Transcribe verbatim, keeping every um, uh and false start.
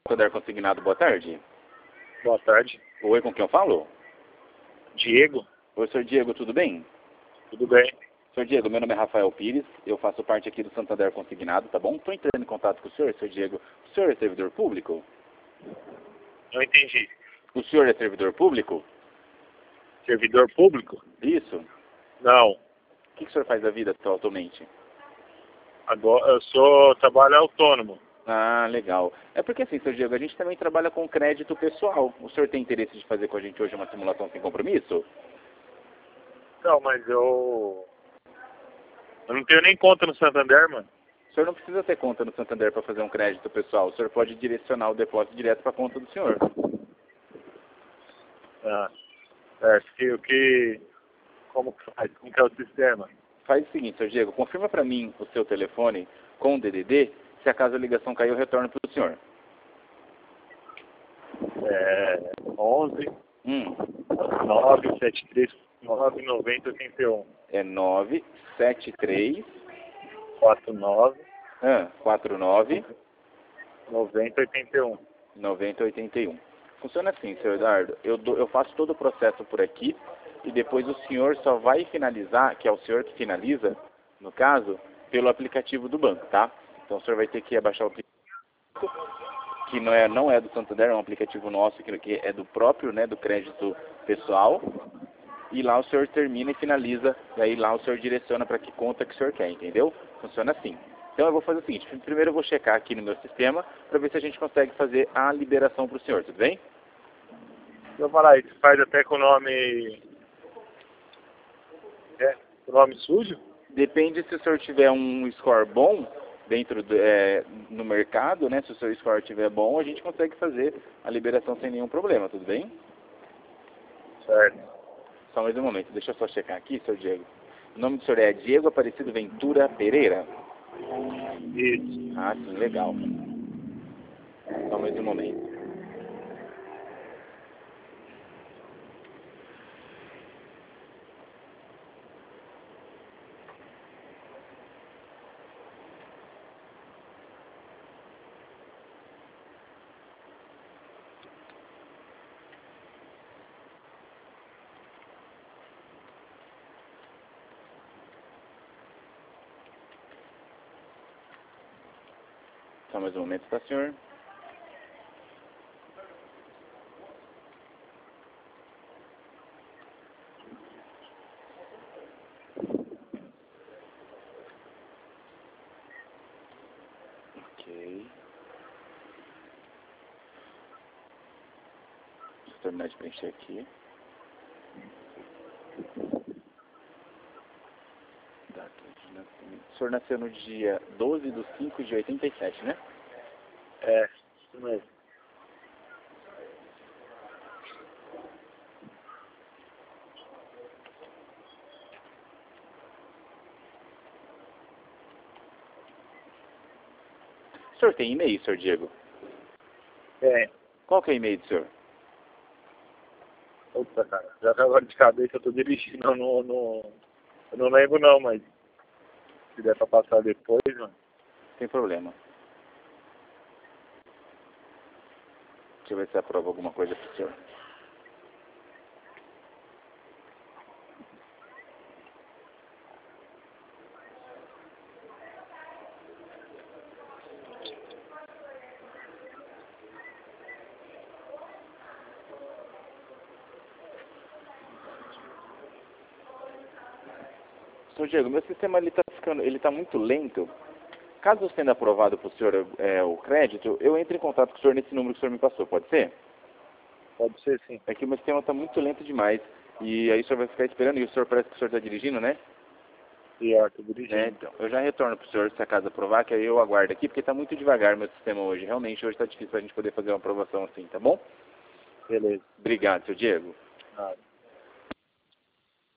Santander Consignado, boa tarde. Boa tarde. Oi, com quem eu falo? Diego. Oi, senhor Diego, tudo bem? Tudo bem? Senhor Diego, meu nome é Rafael Pires, eu faço parte aqui do Santander Consignado, tá bom? Estou entrando em contato com o senhor, senhor Diego. O senhor é servidor público? Não entendi. O senhor é servidor público? Servidor público? Isso. Não. O que, que o senhor faz da vida atualmente? Agora eu sou trabalho autônomo. Ah, legal. É porque assim, senhor Diego, a gente também trabalha com crédito pessoal. O senhor tem interesse de fazer com a gente hoje uma simulação sem compromisso? Não, mas eu... Eu não tenho nem conta no Santander, mano. O senhor não precisa ter conta no Santander para fazer um crédito pessoal. O senhor pode direcionar o depósito direto para a conta do senhor. Ah, é, que, o que... Como que faz? Como que é o sistema? Faz o seguinte, senhor Diego, confirma para mim o seu telefone com o D D D. Se acaso a ligação cair, eu retorno para o senhor. É... onze, Hum, nove, sete três, nove, noventa, oitenta e um. é nove sete três quatro nove, ah, quatro nove noventa, oitenta e um. noventa oitenta e um. Funciona assim, senhor Eduardo. Eu, dou, eu faço todo o processo por aqui e depois o senhor só vai finalizar, que é o senhor que finaliza, no caso, pelo aplicativo do banco, tá? Então o senhor vai ter que abaixar o aplicativo, que não é, não é do Santander, é um aplicativo nosso, que que é do próprio, né, do crédito pessoal. E lá o senhor termina e finaliza, e aí lá o senhor direciona para que conta que o senhor quer, entendeu? Funciona assim. Então eu vou fazer o seguinte, primeiro eu vou checar aqui no meu sistema para ver se a gente consegue fazer a liberação para o senhor, tudo bem? Deixa eu falar, isso faz até com o nome... É, com o nome sujo? Depende se o senhor tiver um score bom dentro do, é, no mercado, né? Se o seu score estiver bom, a gente consegue fazer a liberação sem nenhum problema, tudo bem? Certo. Só mais um momento, deixa eu só checar aqui, senhor Diego. O nome do senhor é Diego Aparecido Ventura Pereira? Isso. Ah, sim, legal. Só mais um momento. Só mais um momento, tá, senhor? Ok. Deixa eu terminar de preencher aqui. Data de nascimento. O senhor nasceu no dia doze de cinco de oitenta e sete, né? É, isso mesmo. O senhor tem e-mail, senhor Diego? É. Qual que é o e-mail do senhor? Opa, cara. Já que agora de cabeça eu tô dirigindo, eu não, não, eu não lembro não, mas se der pra passar depois, mano. Sem problema. Deixa eu ver se aprova alguma coisa pro senhor. Senhor Diego, meu sistema ele tá ficando, ele tá muito lento. Caso sendo aprovado para o senhor é, o crédito, eu entro em contato com o senhor nesse número que o senhor me passou, pode ser? Pode ser sim. É que o meu sistema está muito lento demais. E aí o senhor vai ficar esperando, e o senhor parece que o senhor está dirigindo, né? Pior, tô dirigindo. É, então, eu já retorno para o senhor se a casa aprovar, que aí eu aguardo aqui, porque está muito devagar meu sistema hoje. Realmente hoje está difícil para a gente poder fazer uma aprovação assim, tá bom? Beleza. Obrigado, seu Diego. Nada.